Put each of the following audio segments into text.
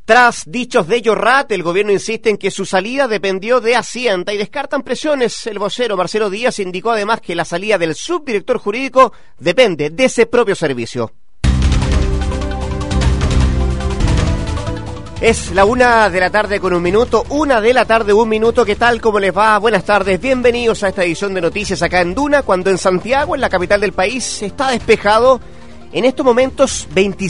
Tras dichos de Llorrat, el gobierno insiste en que su salida dependió de Hacienda y descartan presiones. El vocero Marcelo Díaz indicó además que la salida del subdirector jurídico depende de ese propio servicio. Es la 1:00 con 1 minuto, 1:00 1 minuto. ¿Qué tal? ¿Cómo les va? Buenas tardes, bienvenidos a esta edición de noticias acá en Duna, cuando en Santiago, en la capital del país, está despejado. En estos momentos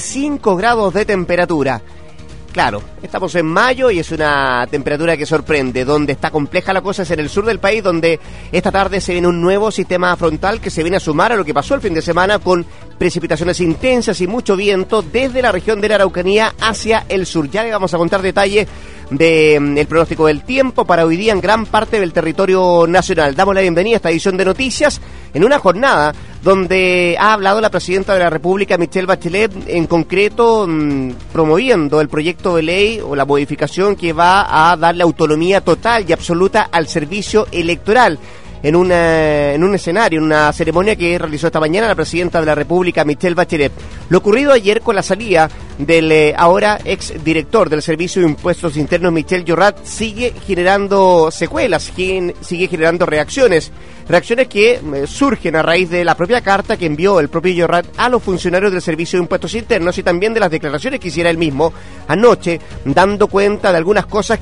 25 grados de temperatura. Claro, estamos en mayo y es una temperatura que sorprende. Donde está compleja la cosa es en el sur del país, donde esta tarde se viene un nuevo sistema frontal que se viene a sumar a lo que pasó el fin de semana, con precipitaciones intensas y mucho viento desde la región de la Araucanía hacia el sur. Ya le vamos a contar detalles del pronóstico del tiempo para hoy día en gran parte del territorio nacional. Damos la bienvenida a esta edición de noticias en una jornada donde ha hablado la presidenta de la República, Michelle Bachelet, en concreto promoviendo el proyecto de ley o la modificación que va a darle autonomía total y absoluta al servicio electoral. En un escenario, en una ceremonia que realizó esta mañana la presidenta de la República, Michelle Bachelet. Lo ocurrido ayer con la salida del ahora exdirector del Servicio de Impuestos Internos, Michel Llorrat, sigue generando secuelas, sigue generando reacciones que surgen a raíz de la propia carta que envió el propio Llorrat a los funcionarios del Servicio de Impuestos Internos y también de las declaraciones que hiciera él mismo anoche, dando cuenta de algunas cosas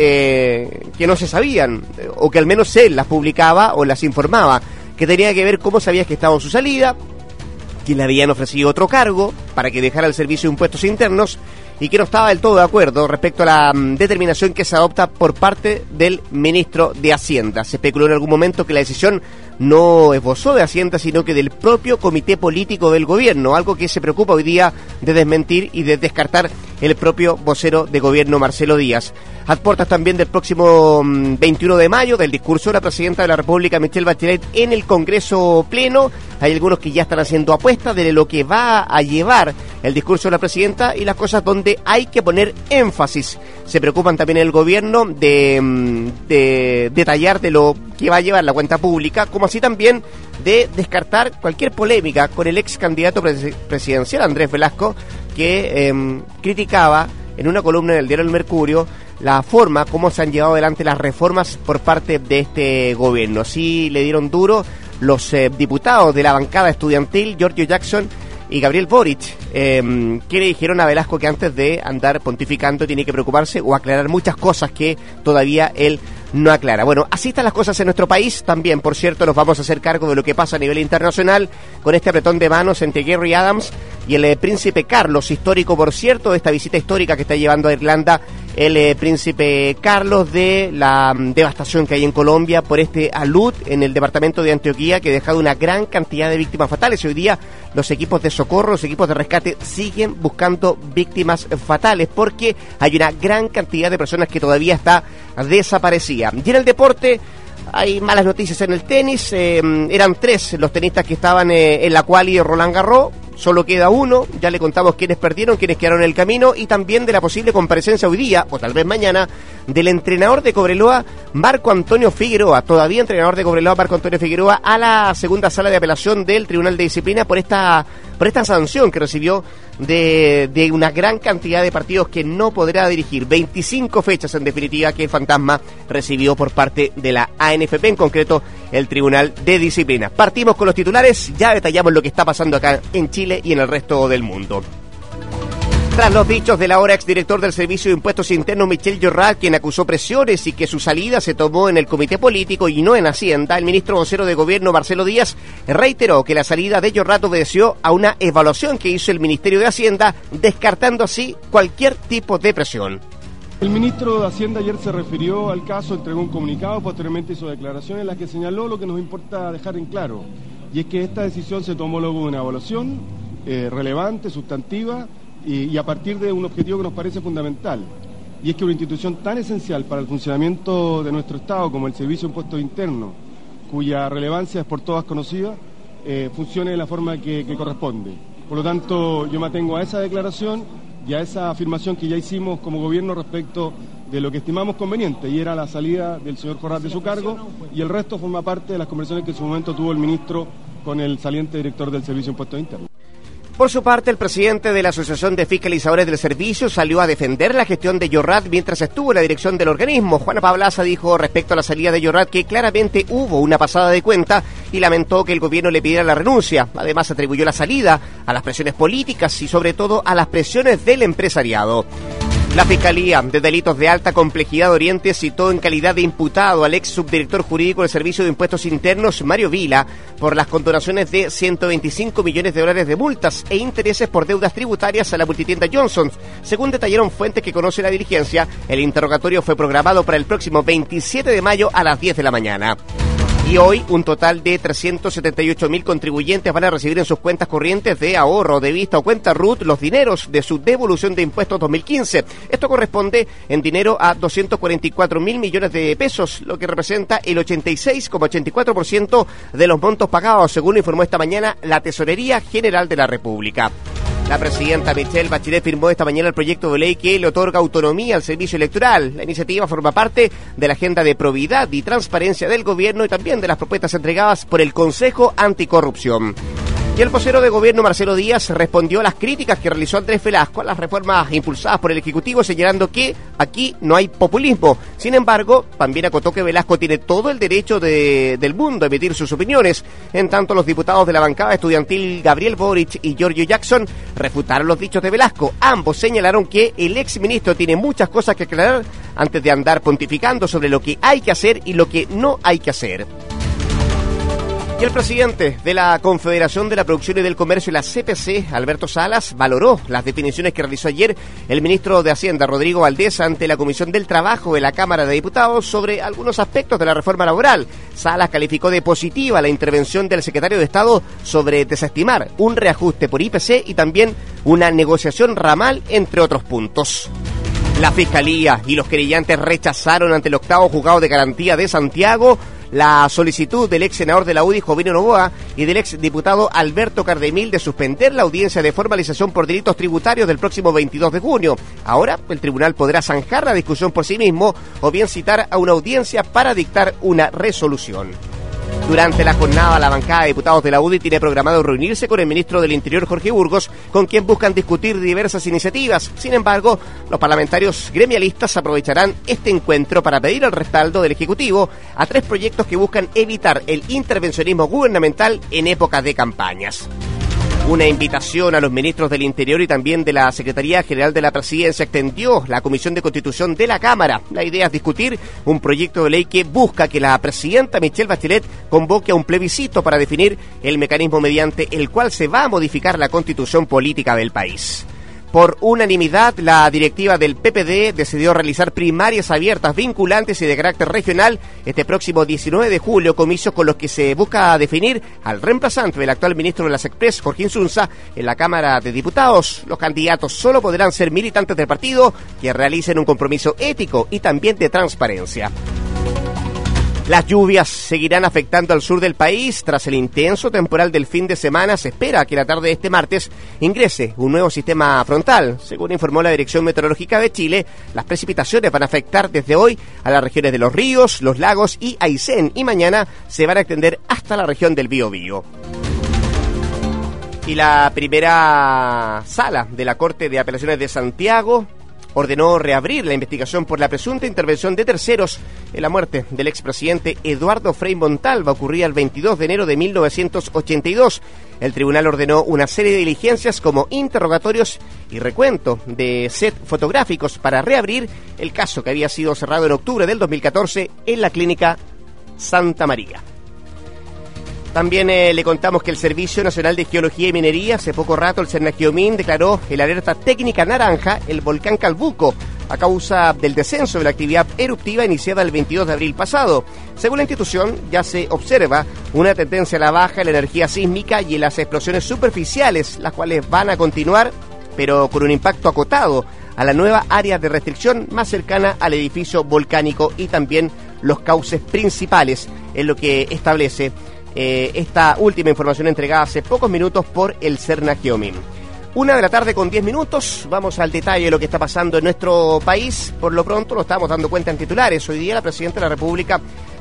que no se sabían, o que al menos él las publicaba o las informaba, que tenía que ver cómo sabía que estaba en su salida, que le habían ofrecido otro cargo para que dejara el Servicio de Impuestos Internos y que no estaba del todo de acuerdo respecto a la determinación que se adopta por parte del ministro de Hacienda. Se especuló en algún momento que la decisión no esbozó de Hacienda, sino que del propio comité político del gobierno, algo que se preocupa hoy día de desmentir y de descartar el propio vocero de gobierno, Marcelo Díaz. A puertas también del próximo 21 de mayo, del discurso de la presidenta de la República, Michelle Bachelet, en el Congreso Pleno, hay algunos que ya están haciendo apuestas de lo que va a llevar el discurso de la presidenta y las cosas donde hay que poner énfasis. Se preocupan también en el gobierno de detallar de lo que va a llevar la cuenta pública, como así también de descartar cualquier polémica con el ex candidato presidencial, Andrés Velasco, que criticaba en una columna del diario El Mercurio la forma como se han llevado adelante las reformas por parte de este gobierno. Así le dieron duro los diputados de la bancada estudiantil, Giorgio Jackson y Gabriel Boric, que le dijeron a Velasco que antes de andar pontificando tiene que preocuparse o aclarar muchas cosas que todavía él no aclara. Bueno, así están las cosas en nuestro país. También, por cierto, nos vamos a hacer cargo de lo que pasa a nivel internacional con este apretón de manos entre Gary Adams y el príncipe Carlos, histórico, por cierto, de esta visita histórica que está llevando a Irlanda el príncipe Carlos, de la devastación que hay en Colombia por este alud en el departamento de Antioquia, que ha dejado una gran cantidad de víctimas fatales. Hoy día los equipos de socorro, los equipos de rescate siguen buscando víctimas fatales porque hay una gran cantidad de personas que todavía está desaparecida. Y en el deporte hay malas noticias en el tenis. Eran 3 los tenistas que estaban en la quali de Roland Garros. Solo queda uno, ya le contamos quiénes perdieron, quiénes quedaron en el camino, y también de la posible comparecencia hoy día, o tal vez mañana, del entrenador de Cobreloa, Marco Antonio Figueroa, todavía entrenador de Cobreloa, Marco Antonio Figueroa, a la segunda sala de apelación del Tribunal de Disciplina por esta sanción que recibió de una gran cantidad de partidos que no podrá dirigir. 25 fechas en definitiva que el fantasma recibió por parte de la ANFP, en concreto el Tribunal de Disciplina. Partimos con los titulares, ya detallamos lo que está pasando acá en Chile y en el resto del mundo. Tras los dichos del ahora exdirector del Servicio de Impuestos Internos, Michel Llorrat, quien acusó presiones y que su salida se tomó en el comité político y no en Hacienda, el ministro vocero de gobierno, Marcelo Díaz, reiteró que la salida de Llorrat obedeció a una evaluación que hizo el Ministerio de Hacienda, descartando así cualquier tipo de presión. El ministro de Hacienda ayer se refirió al caso, entregó un comunicado, posteriormente hizo declaraciones en las que señaló lo que nos importa dejar en claro, y es que esta decisión se tomó luego de una evaluación relevante, sustantiva, y a partir de un objetivo que nos parece fundamental, y es que una institución tan esencial para el funcionamiento de nuestro Estado como el Servicio de Impuestos Internos, cuya relevancia es por todas conocida, funcione de la forma que corresponde. Por lo tanto, yo me atengo a esa declaración y a esa afirmación que ya hicimos como gobierno respecto de lo que estimamos conveniente, y era la salida del señor Llorrat de su cargo, y el resto forma parte de las conversaciones que en su momento tuvo el ministro con el saliente director del Servicio de Impuestos Internos. Por su parte, el presidente de la Asociación de Fiscalizadores del Servicio salió a defender la gestión de Llorrat mientras estuvo en la dirección del organismo. Juana Pablaza dijo respecto a la salida de Llorrat que claramente hubo una pasada de cuenta y lamentó que el gobierno le pidiera la renuncia. Además, atribuyó la salida a las presiones políticas y sobre todo a las presiones del empresariado. La Fiscalía de Delitos de Alta Complejidad de Oriente citó en calidad de imputado al ex subdirector jurídico del Servicio de Impuestos Internos, Mario Vila, por las condonaciones de 125 millones de dólares de multas e intereses por deudas tributarias a la multitienda Johnson. Según detallaron fuentes que conocen la diligencia, el interrogatorio fue programado para el próximo 27 de mayo a las 10 de la mañana. Y hoy, un total de 378.000 contribuyentes van a recibir en sus cuentas corrientes de ahorro, de vista o cuenta RUT los dineros de su devolución de impuestos 2015. Esto corresponde en dinero a 244.000 millones de pesos, lo que representa el 86,84% de los montos pagados, según informó esta mañana la Tesorería General de la República. La presidenta Michelle Bachelet firmó esta mañana el proyecto de ley que le otorga autonomía al servicio electoral. La iniciativa forma parte de la agenda de probidad y transparencia del gobierno y también de las propuestas entregadas por el Consejo Anticorrupción. Y el vocero de gobierno, Marcelo Díaz, respondió a las críticas que realizó Andrés Velasco a las reformas impulsadas por el Ejecutivo, señalando que aquí no hay populismo. Sin embargo, también acotó que Velasco tiene todo el derecho del mundo a emitir sus opiniones. En tanto, los diputados de la bancada estudiantil Gabriel Boric y Giorgio Jackson refutaron los dichos de Velasco. Ambos señalaron que el exministro tiene muchas cosas que aclarar antes de andar pontificando sobre lo que hay que hacer y lo que no hay que hacer. Y el presidente de la Confederación de la Producción y del Comercio, la CPC, Alberto Salas, valoró las definiciones que realizó ayer el ministro de Hacienda, Rodrigo Valdés, ante la Comisión del Trabajo de la Cámara de Diputados sobre algunos aspectos de la reforma laboral. Salas calificó de positiva la intervención del secretario de Estado sobre desestimar un reajuste por IPC y también una negociación ramal, entre otros puntos. La Fiscalía y los querellantes rechazaron ante el octavo juzgado de garantía de Santiago la solicitud del ex senador de la UDI, Jovino Novoa, y del ex diputado Alberto Cardemil de suspender la audiencia de formalización por delitos tributarios del próximo 22 de junio. Ahora, el tribunal podrá zanjar la discusión por sí mismo o bien citar a una audiencia para dictar una resolución. Durante la jornada, la bancada de diputados de la UDI tiene programado reunirse con el ministro del Interior, Jorge Burgos, con quien buscan discutir diversas iniciativas. Sin embargo, los parlamentarios gremialistas aprovecharán este encuentro para pedir el respaldo del Ejecutivo a 3 proyectos que buscan evitar el intervencionismo gubernamental en épocas de campañas. Una invitación a los ministros del Interior y también de la Secretaría General de la Presidencia extendió la Comisión de Constitución de la Cámara. La idea es discutir un proyecto de ley que busca que la presidenta Michelle Bachelet convoque a un plebiscito para definir el mecanismo mediante el cual se va a modificar la constitución política del país. Por unanimidad, la directiva del PPD decidió realizar primarias abiertas, vinculantes y de carácter regional este próximo 19 de julio, comicios con los que se busca definir al reemplazante del actual ministro de las Express, Jorge Insunza, en la Cámara de Diputados. Los candidatos solo podrán ser militantes del partido que realicen un compromiso ético y también de transparencia. Las lluvias seguirán afectando al sur del país. Tras el intenso temporal del fin de semana, se espera que la tarde de este martes ingrese un nuevo sistema frontal. Según informó la Dirección Meteorológica de Chile, las precipitaciones van a afectar desde hoy a las regiones de Los Ríos, Los Lagos y Aysén, y mañana se van a extender hasta la región del Biobío. Y la primera sala de la Corte de Apelaciones de Santiago ordenó reabrir la investigación por la presunta intervención de terceros en la muerte del expresidente Eduardo Frei Montalva, ocurrida el 22 de enero de 1982. El tribunal ordenó una serie de diligencias como interrogatorios y recuento de set fotográficos para reabrir el caso que había sido cerrado en octubre del 2014 en la clínica Santa María. También le contamos que el Servicio Nacional de Geología y Minería, hace poco rato el Cernagiomín declaró el alerta técnica naranja el volcán Calbuco a causa del descenso de la actividad eruptiva iniciada el 22 de abril pasado. Según la institución, ya se observa una tendencia a la baja en la energía sísmica y en las explosiones superficiales, las cuales van a continuar, pero con un impacto acotado a la nueva área de restricción más cercana al edificio volcánico y también los cauces principales, en lo que establece esta última información entregada hace pocos minutos por el Cernagiomín. 1:10 p.m, vamos al detalle de lo que está pasando en nuestro país. Por lo pronto lo estamos dando cuenta en titulares. Hoy día la Presidenta de la República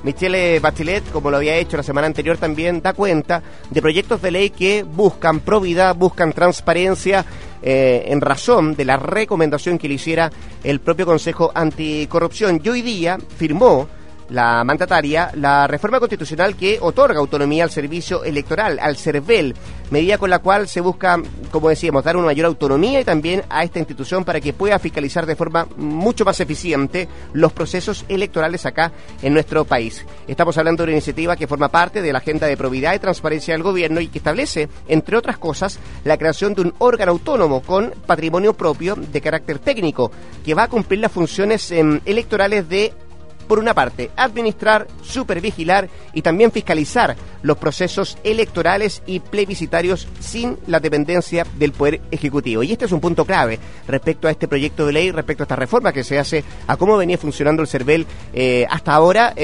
Michelle Bachelet, como lo había hecho la semana anterior, también da cuenta de proyectos de ley que buscan probidad, buscan transparencia, en razón de la recomendación que le hiciera el propio Consejo Anticorrupción. Y hoy día firmó la mandataria la reforma constitucional que otorga autonomía al servicio electoral, al CERVEL, medida con la cual se busca, como decíamos, dar una mayor autonomía y también a esta institución para que pueda fiscalizar de forma mucho más eficiente los procesos electorales acá en nuestro país. Estamos hablando de una iniciativa que forma parte de la agenda de probidad y transparencia del gobierno y que establece, entre otras cosas, la creación de un órgano autónomo con patrimonio propio de carácter técnico que va a cumplir las funciones electorales de, por una parte, administrar, supervigilar y también fiscalizar los procesos electorales y plebiscitarios sin la dependencia del Poder Ejecutivo. Y este es un punto clave respecto a este proyecto de ley, respecto a esta reforma que se hace a cómo venía funcionando el CERVEL hasta ahora,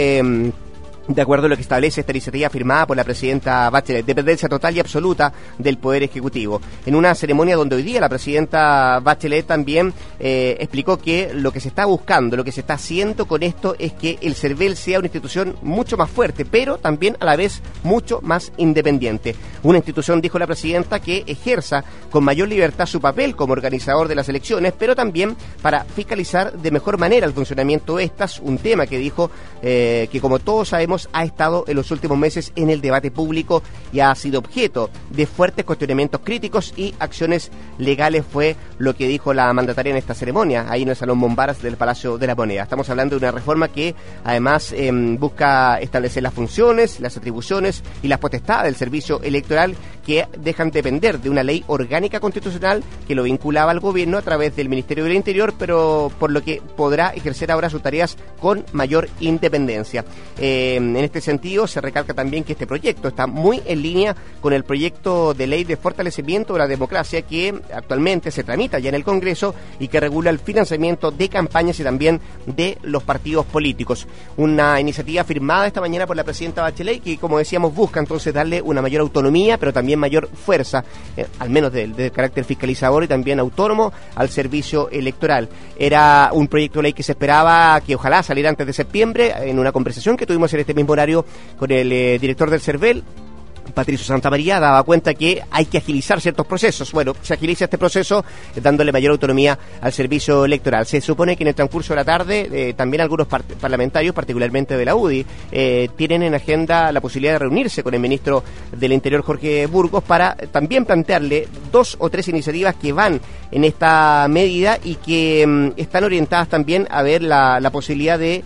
de acuerdo a lo que establece esta iniciativa firmada por la presidenta Bachelet, dependencia total y absoluta del Poder Ejecutivo. En una ceremonia donde hoy día la presidenta Bachelet también explicó que lo que se está buscando, lo que se está haciendo con esto es que el CERVEL sea una institución mucho más fuerte, pero también a la vez mucho más independiente. Una institución, dijo la presidenta, que ejerza con mayor libertad su papel como organizador de las elecciones, pero también para fiscalizar de mejor manera el funcionamiento de estas, un tema que dijo que, como todos sabemos, ha estado en los últimos meses en el debate público y ha sido objeto de fuertes cuestionamientos críticos y acciones legales, fue lo que dijo la mandataria en esta ceremonia, ahí en el Salón Bombaras del Palacio de la Moneda. Estamos hablando de una reforma que además busca establecer las funciones, las atribuciones y las potestades del servicio electoral que dejan depender de una ley orgánica constitucional que lo vinculaba al gobierno a través del Ministerio del Interior, pero por lo que podrá ejercer ahora sus tareas con mayor independencia. En este sentido, se recalca también que este proyecto está muy en línea con el proyecto de ley de fortalecimiento de la democracia que actualmente se tramita ya en el Congreso y que regula el financiamiento de campañas y también de los partidos políticos. Una iniciativa firmada esta mañana por la presidenta Bachelet que, como decíamos, busca entonces darle una mayor autonomía, pero también mayor fuerza, al menos de carácter fiscalizador y también autónomo, al servicio electoral. Era un proyecto de ley que se esperaba que ojalá saliera antes de septiembre, en una conversación que tuvimos en este mismo horario con el director del CERVEL, Patricio Santamaría, daba cuenta que hay que agilizar ciertos procesos. Bueno, se agiliza este proceso dándole mayor autonomía al servicio electoral. Se supone que en el transcurso de la tarde también algunos parlamentarios, particularmente de la UDI, tienen en agenda la posibilidad de reunirse con el ministro del Interior, Jorge Burgos, para también plantearle 2 o 3 iniciativas que van en esta medida y que están orientadas también a ver la posibilidad de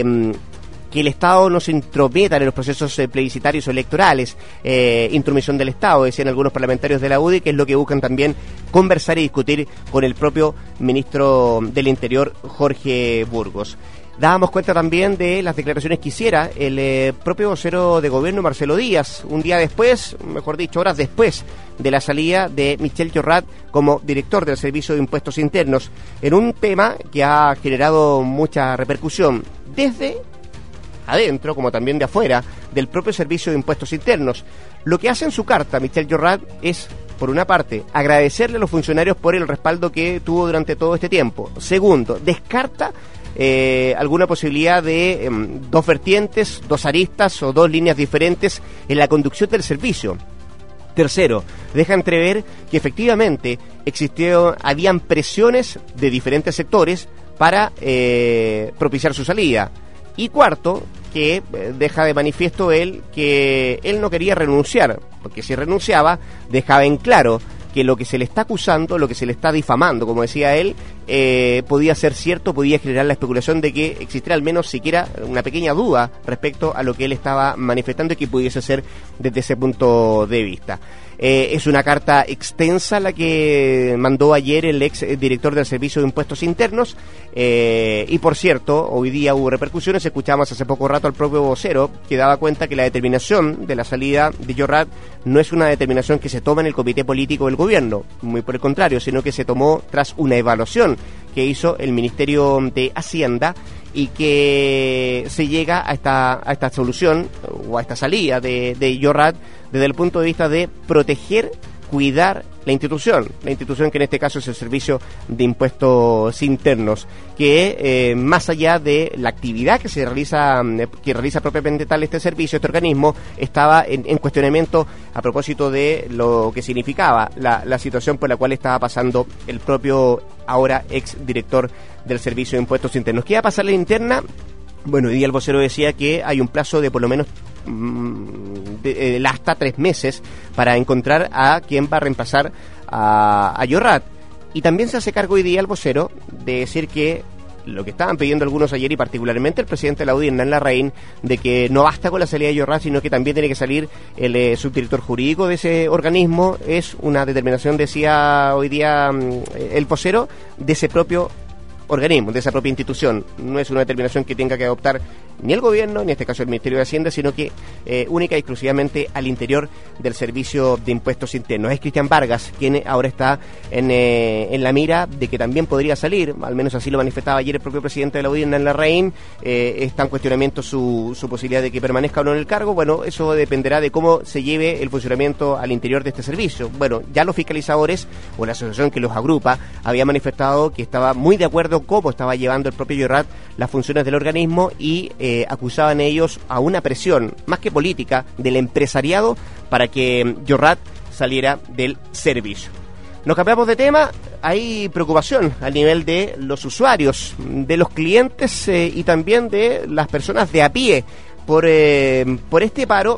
que el Estado no se intrometa en los procesos plebiscitarios o electorales, intromisión del Estado, decían algunos parlamentarios de la UDI, que es lo que buscan también conversar y discutir con el propio ministro del Interior, Jorge Burgos. Dábamos cuenta también de las declaraciones que hiciera el propio vocero de gobierno, Marcelo Díaz, un día después, mejor dicho, horas después de la salida de Michel Llorrat como director del Servicio de Impuestos Internos, en un tema que ha generado mucha repercusión desde adentro, como también de afuera, del propio Servicio de Impuestos Internos. Lo que hace en su carta Michel Llorrat es, por una parte, agradecerle a los funcionarios por el respaldo que tuvo durante todo este tiempo. Segundo, descarta alguna posibilidad de 2 vertientes, 2 aristas o 2 líneas diferentes en la conducción del servicio. Tercero, deja entrever que efectivamente habían presiones de diferentes sectores para propiciar su salida. Y cuarto, que deja de manifiesto que él no quería renunciar, porque si renunciaba dejaba en claro que lo que se le está acusando, lo que se le está difamando, como decía él, podía ser cierto, podía generar la especulación de que existiera al menos siquiera una pequeña duda respecto a lo que él estaba manifestando y que pudiese ser desde ese punto de vista. Es una carta extensa la que mandó ayer el ex director del Servicio de Impuestos Internos, y por cierto, hoy día hubo repercusiones. Escuchamos hace poco rato al propio vocero que daba cuenta que la determinación de la salida de Llorrat no es una determinación que se toma en el comité político del gobierno, muy por el contrario, sino que se tomó tras una evaluación que hizo el Ministerio de Hacienda y que se llega a esta solución o a esta salida de Llorrat desde el punto de vista de proteger, cuidar la institución que en este caso es el Servicio de Impuestos Internos, que más allá de la actividad que realiza propiamente tal este servicio, este organismo, estaba en cuestionamiento a propósito de lo que significaba la situación por la cual estaba pasando el propio ahora ex director del Servicio de Impuestos Internos. ¿Qué va a pasar en la interna? Bueno, hoy día el vocero decía que hay un plazo de por lo menos hasta 3 meses para encontrar a quien va a reemplazar a Llorrat. Y también se hace cargo hoy día el vocero de decir que lo que estaban pidiendo algunos ayer, y particularmente el presidente de la UDI, Hernán Larraín, de que no basta con la salida de Llorrat, sino que también tiene que salir el subdirector jurídico de ese organismo. Es una determinación, decía hoy día el vocero, de ese propio organismo, de esa propia institución. No es una determinación que tenga que adoptar ni el gobierno, ni en este caso el Ministerio de Hacienda, sino que única y exclusivamente al interior del Servicio de Impuestos Internos. Es Cristian Vargas quien ahora está en la mira de que también podría salir, al menos así lo manifestaba ayer el propio presidente de la UDI, Hernán Larraín. Está en cuestionamiento su posibilidad de que permanezca o no en el cargo. Bueno, eso dependerá de cómo se lleve el funcionamiento al interior de este servicio. Bueno, ya los fiscalizadores o la asociación que los agrupa había manifestado que estaba muy de acuerdo cómo estaba llevando el propio Llorrat las funciones del organismo y acusaban ellos a una presión, más que política, del empresariado para que Llorrat saliera del servicio. Nos cambiamos de tema. Hay preocupación a nivel de los usuarios, de los clientes y también de las personas de a pie por este paro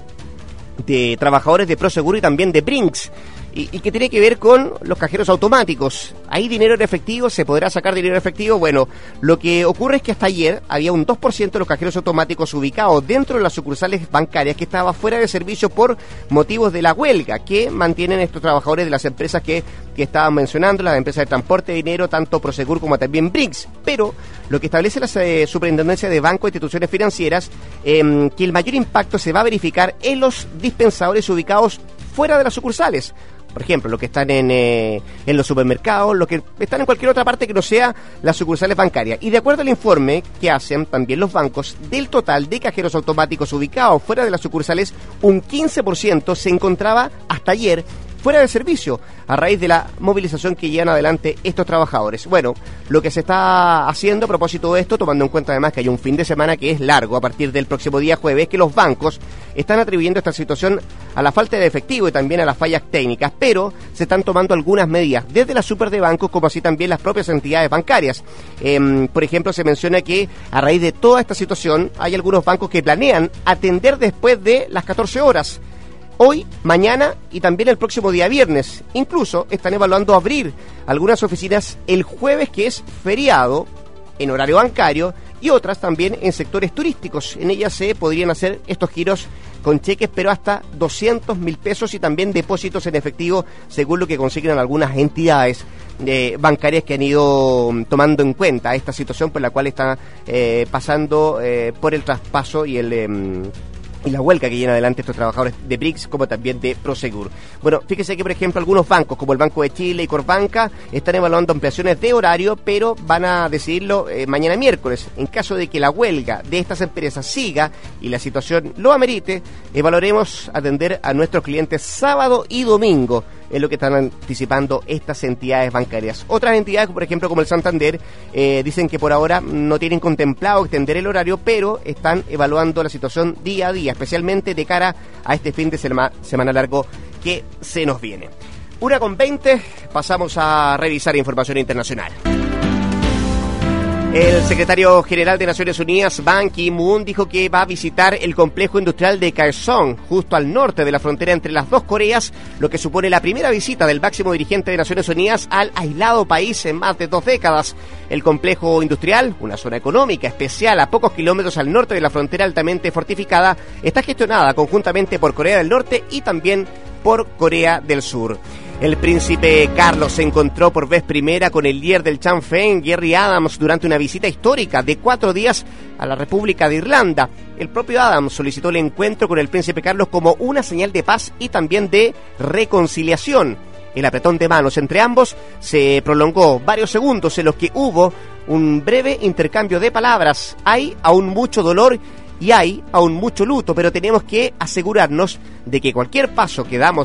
de trabajadores de Prosegur y también de Brinks. Y que tiene que ver con los cajeros automáticos. ¿Hay dinero en efectivo? ¿Se podrá sacar dinero en efectivo? Bueno, lo que ocurre es que hasta ayer había un 2% de los cajeros automáticos ubicados dentro de las sucursales bancarias que estaba fuera de servicio por motivos de la huelga que mantienen estos trabajadores de las empresas que estaban mencionando, las empresas de transporte de dinero, tanto Prosegur como también Brinks. Pero lo que establece la Superintendencia de Bancos e Instituciones Financieras, que el mayor impacto se va a verificar en los dispensadores ubicados fuera de las sucursales. Por ejemplo, los que están en los supermercados, los que están en cualquier otra parte que no sea las sucursales bancarias. Y de acuerdo al informe que hacen también los bancos, del total de cajeros automáticos ubicados fuera de las sucursales, un 15% se encontraba hasta ayer fuera de servicio, a raíz de la movilización que llevan adelante estos trabajadores. Bueno, lo que se está haciendo a propósito de esto, tomando en cuenta además que hay un fin de semana que es largo a partir del próximo día jueves, que los bancos están atribuyendo esta situación a la falta de efectivo y también a las fallas técnicas, pero se están tomando algunas medidas, desde la super de bancos como así también las propias entidades bancarias. Por ejemplo, se menciona que a raíz de toda esta situación hay algunos bancos que planean atender después de las 14 horas. Hoy, mañana y también el próximo día viernes. Incluso están evaluando abrir algunas oficinas el jueves, que es feriado, en horario bancario, y otras también en sectores turísticos. En ellas se podrían hacer estos giros con cheques, pero hasta 200.000 pesos y también depósitos en efectivo, según lo que consignan algunas entidades bancarias que han ido tomando en cuenta esta situación por la cual están pasando por el traspaso y la huelga que llevan adelante estos trabajadores de Brinks como también de Prosegur. Bueno, fíjese que por ejemplo algunos bancos como el Banco de Chile y Corbanca están evaluando ampliaciones de horario, pero van a decidirlo mañana miércoles. En caso de que la huelga de estas empresas siga y la situación lo amerite, evaluaremos atender a nuestros clientes sábado y domingo. Es lo que están anticipando estas entidades bancarias. Otras entidades, por ejemplo, como el Santander, dicen que por ahora no tienen contemplado extender el horario, pero están evaluando la situación día a día, especialmente de cara a este fin de semana largo que se nos viene. 1:20, pasamos a revisar información internacional. El secretario general de Naciones Unidas, Ban Ki-moon, dijo que va a visitar el complejo industrial de Kaesong, justo al norte de la frontera entre las dos Coreas, lo que supone la primera visita del máximo dirigente de Naciones Unidas al aislado país en más de 2 décadas. El complejo industrial, una zona económica especial a pocos kilómetros al norte de la frontera altamente fortificada, está gestionada conjuntamente por Corea del Norte y también por Corea del Sur. El príncipe Carlos se encontró por vez primera con el líder del Sinn Féin, Gerry Adams, durante una visita histórica de 4 días a la República de Irlanda. El propio Adams solicitó el encuentro con el príncipe Carlos como una señal de paz y también de reconciliación. El apretón de manos entre ambos se prolongó varios segundos en los que hubo un breve intercambio de palabras. Hay aún mucho dolor y hay aún mucho luto, pero tenemos que asegurarnos de que cualquier paso que damos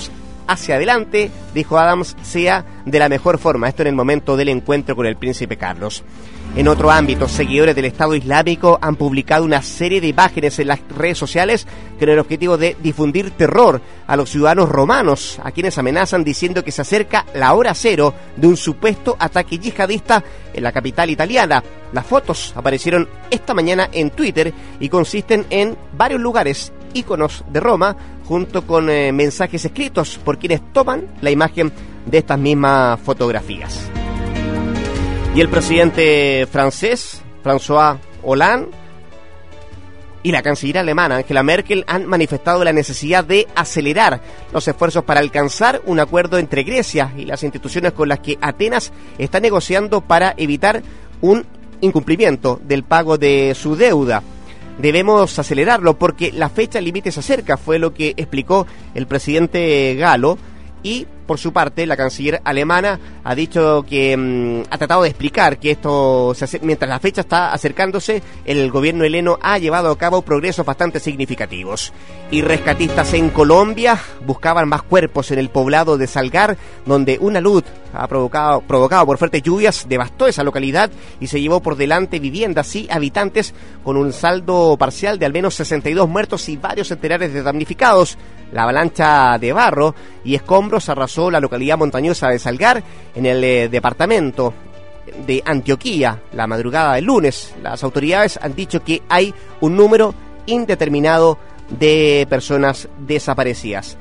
hacia adelante, dijo Adams, sea de la mejor forma. Esto en el momento del encuentro con el príncipe Carlos. En otro ámbito, seguidores del Estado Islámico han publicado una serie de imágenes en las redes sociales con el objetivo de difundir terror a los ciudadanos romanos, a quienes amenazan diciendo que se acerca la hora cero de un supuesto ataque yihadista en la capital italiana. Las fotos aparecieron esta mañana en Twitter y consisten en varios lugares, íconos de Roma, junto con mensajes escritos por quienes toman la imagen de estas mismas fotografías. Y el presidente francés, François Hollande, y la canciller alemana, Angela Merkel, han manifestado la necesidad de acelerar los esfuerzos para alcanzar un acuerdo entre Grecia y las instituciones con las que Atenas está negociando para evitar un incumplimiento del pago de su deuda. Debemos acelerarlo porque la fecha límite se acerca, fue lo que explicó el presidente galo. Y, por su parte, la canciller alemana ha dicho que ha tratado de explicar que esto, mientras la fecha está acercándose, el gobierno heleno ha llevado a cabo progresos bastante significativos. Y rescatistas en Colombia buscaban más cuerpos en el poblado de Salgar, donde una luz provocado por fuertes lluvias devastó esa localidad y se llevó por delante viviendas y habitantes, con un saldo parcial de al menos 62 muertos y varios centenares de damnificados. La avalancha de barro y escombros arrasó la localidad montañosa de Salgar, en el departamento de Antioquia, la madrugada del lunes. Las autoridades han dicho que hay un número indeterminado de personas desaparecidas.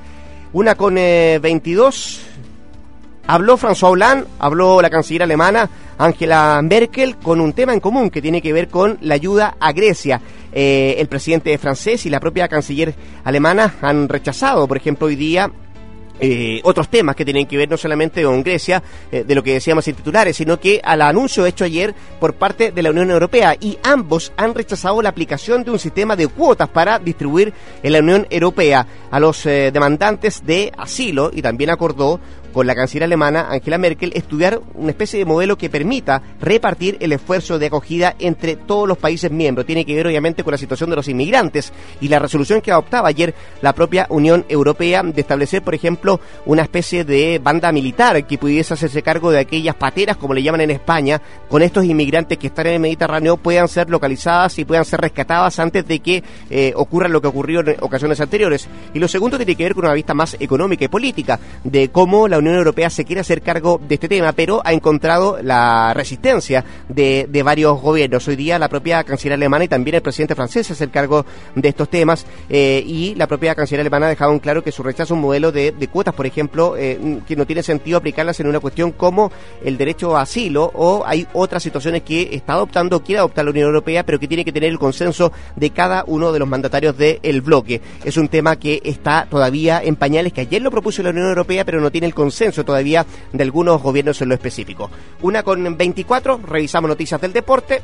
1:22. Habló François Hollande, habló la canciller alemana Angela Merkel, con un tema en común que tiene que ver con la ayuda a Grecia. El presidente francés y la propia canciller alemana han rechazado, por ejemplo, hoy día otros temas que tienen que ver no solamente con Grecia, de lo que decíamos en titulares, sino que al anuncio hecho ayer por parte de la Unión Europea, y ambos han rechazado la aplicación de un sistema de cuotas para distribuir en la Unión Europea a los demandantes de asilo, y también acordó con la canciller alemana Angela Merkel estudiar una especie de modelo que permita repartir el esfuerzo de acogida entre todos los países miembros. Tiene que ver obviamente con la situación de los inmigrantes y la resolución que adoptaba ayer la propia Unión Europea de establecer, por ejemplo, una especie de banda militar que pudiese hacerse cargo de aquellas pateras, como le llaman en España, con estos inmigrantes que están en el Mediterráneo, puedan ser localizadas y puedan ser rescatadas antes de que ocurra lo que ocurrió en ocasiones anteriores. Y lo segundo tiene que ver con una vista más económica y política, de cómo la Unión Europea se quiere hacer cargo de este tema, pero ha encontrado la resistencia de varios gobiernos. Hoy día la propia canciller alemana y también el presidente francés se hace cargo de estos temas, y la propia canciller alemana ha dejado en claro que su rechazo a un modelo de cuotas, por ejemplo, que no tiene sentido aplicarlas en una cuestión como el derecho a asilo, o hay otras situaciones que está adoptando, quiere adoptar la Unión Europea, pero que tiene que tener el consenso de cada uno de los mandatarios del bloque. Es un tema que está todavía en pañales, que ayer lo propuso la Unión Europea, pero no tiene el consenso todavía de algunos gobiernos en lo específico. 1:24, revisamos noticias del deporte.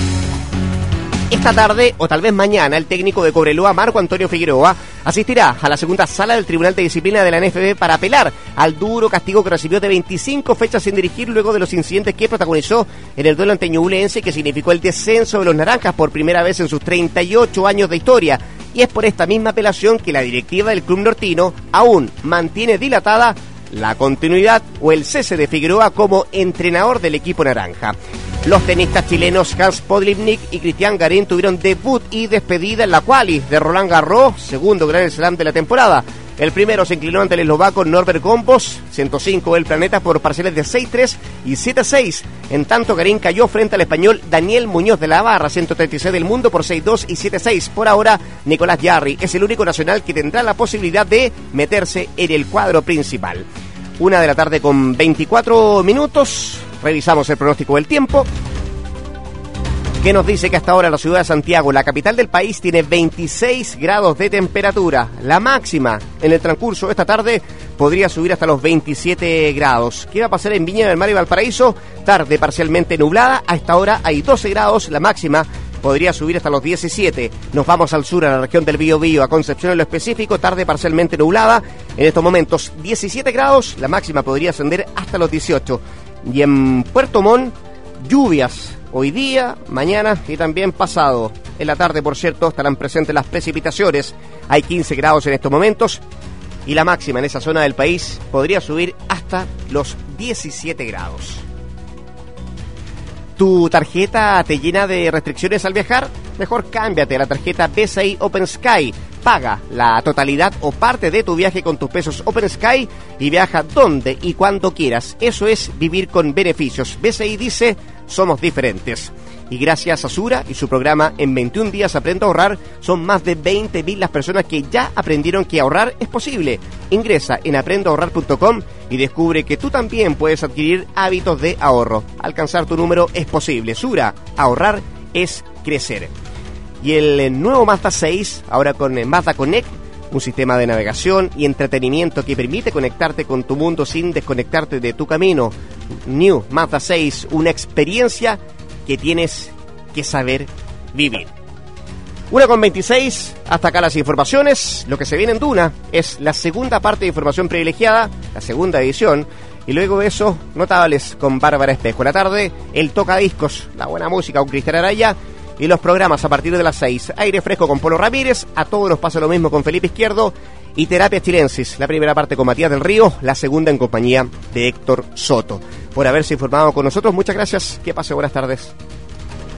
Esta tarde, o tal vez mañana, el técnico de Cobreloa, Marco Antonio Figueroa, asistirá a la segunda sala del Tribunal de Disciplina de la NFB para apelar al duro castigo que recibió de 25 fechas sin dirigir luego de los incidentes que protagonizó en el duelo ante Ñublense, que significó el descenso de los naranjas por primera vez en sus 38 años de historia. Y es por esta misma apelación que la directiva del club nortino aún mantiene dilatada la continuidad o el cese de Figueroa como entrenador del equipo naranja. Los tenistas chilenos Hans Podlipnik y Cristian Garín tuvieron debut y despedida en la quali de Roland Garros, segundo Grand Slam de la temporada. El primero se inclinó ante el eslovaco Norbert Gombos, 105 del planeta, por parciales de 6-3 y 7-6. En tanto, Garín cayó frente al español Daniel Muñoz de la Barra, 136 del mundo, por 6-2 y 7-6. Por ahora, Nicolás Jarry es el único nacional que tendrá la posibilidad de meterse en el cuadro principal. 1:24 p.m. Revisamos el pronóstico del tiempo, que nos dice que hasta ahora la ciudad de Santiago, la capital del país, tiene 26 grados de temperatura. La máxima en el transcurso de esta tarde podría subir hasta los 27 grados. ¿Qué va a pasar en Viña del Mar y Valparaíso? Tarde parcialmente nublada. A esta hora hay 12 grados. La máxima podría subir hasta los 17. Nos vamos al sur, a la región del Biobío, a Concepción en lo específico, tarde parcialmente nublada. En estos momentos 17 grados. La máxima podría ascender hasta los 18. Y en Puerto Montt, lluvias hoy día, mañana y también pasado. En la tarde, por cierto, estarán presentes las precipitaciones. Hay 15 grados en estos momentos. y la máxima en esa zona del país podría subir hasta los 17 grados. ¿Tu tarjeta te llena de restricciones al viajar? Mejor cámbiate a la tarjeta BCI Open Sky. Paga la totalidad o parte de tu viaje con tus pesos Open Sky y viaja donde y cuando quieras. Eso es vivir con beneficios. BCI dice, somos diferentes. Y gracias a Sura y su programa En 21 días aprendo a ahorrar, son más de 20.000 las personas que ya aprendieron que ahorrar es posible. Ingresa en aprendoahorrar.com y descubre que tú también puedes adquirir hábitos de ahorro. Alcanzar tu número es posible. Sura, ahorrar es crecer. Y el nuevo Mazda 6, ahora con Mazda Connect, un sistema de navegación y entretenimiento que permite conectarte con tu mundo sin desconectarte de tu camino. New Mazda 6, una experiencia que tienes que saber vivir. 1:26, hasta acá las informaciones. Lo que se viene en Duna es la segunda parte de Información Privilegiada, la segunda edición, y luego de eso, Notables con Bárbara Espejo. En la tarde, el tocadiscos, la buena música con Cristian Araya, y los programas a partir de las 6. Aire fresco con Polo Ramírez, a todos nos pasa lo mismo con Felipe Izquierdo, y Terapias Chilensis, la primera parte con Matías del Río, la segunda en compañía de Héctor Soto. Por haberse informado con nosotros, muchas gracias, que pase buenas tardes.